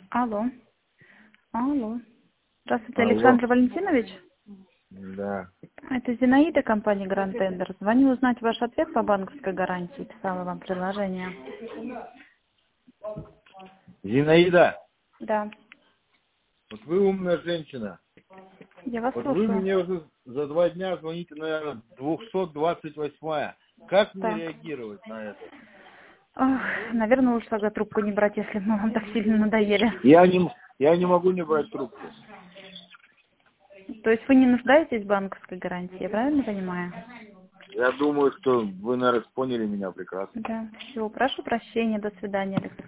Алло. Алло. Здравствуйте, Алло. Александр Валентинович. Да. Это Зинаида, компания Grand Tender. Звоню узнать ваш ответ по банковской гарантии. Писала вам предложение. Зинаида, Да. вот вы умная женщина. Я вас Вот вы слушаю. мне уже за 2 дня звоните, наверное, 228-я. Как мне Так. реагировать на это? Ох, наверное, лучше тогда трубку не брать, если мы вам так сильно надоели. Я не могу не брать трубку. То есть вы не нуждаетесь в банковской гарантии, я правильно понимаю? Я думаю, что вы, наверное, поняли меня прекрасно. Да. Все, прошу прощения, до свидания, Александр.